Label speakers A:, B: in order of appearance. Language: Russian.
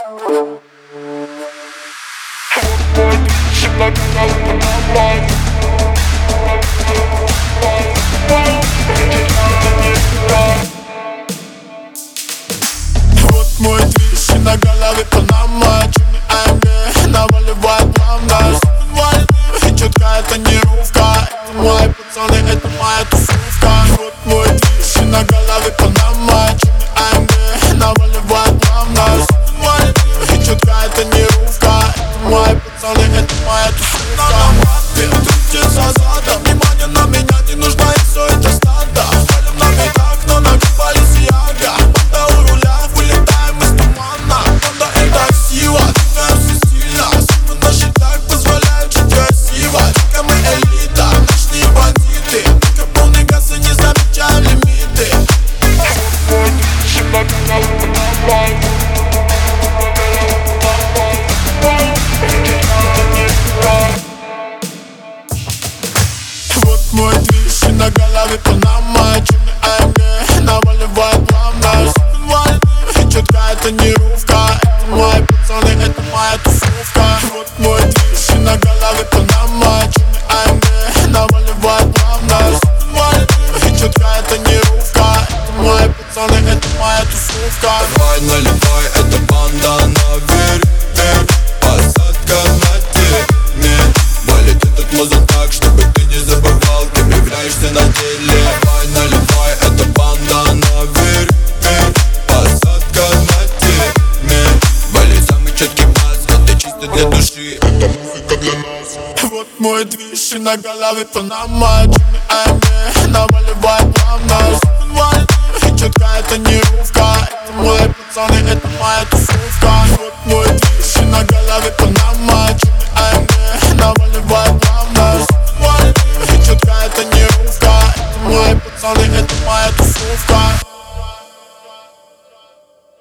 A: Вот мой движ, и на голове Панама, черный AMG, наваливает плавно. И четкая тонировка, это мои пацаны, это моя тусовка. Вот мой движ, и на голове Панама, черный AMG, наваливает плавно. И четкая тонировка, это мои пацаны, это моя тусовка. Ты крутишься задом, внимание на меня не нужно, и все это стадо. Палим на битах, но нагибались яга. Банда у руля, вылетаем из тумана. Банда это сила, двигаемся сильно. Суммы на счетах позволяют жить красиво. Только мы элита, ночные бандиты. Только полный газ и не замечаем лимиты. Вот мой движ, и на голове Панама, черный AMG, наваливает плавно. И четкая тонировка, это мои пацаны, это моя тусовка. Вот мой движ, и на голове Панама, черный AMG, наваливает плавно. И четкая тонировка, это мои пацаны, это моя тусовка.
B: Давай наливай, это банда наверх, посадка на теме. Валит этот мозг так, чтобы ты не забывал, кем являешься на деле. Давай наливай, это банда наверх, посадка на теме. Валит самый четкий бас, это чисто для души, это музыка для нас.
A: Вот мой движ, и на голове Панама, черный AMG, наваливает плавно. И четкая тонировка, это мои пацаны, это моя тусовка. Вот мой движ, и на голове Панама, черный AMG, наваливает плавно. И четкая тонировка, это мои пацаны, это моя тусовка.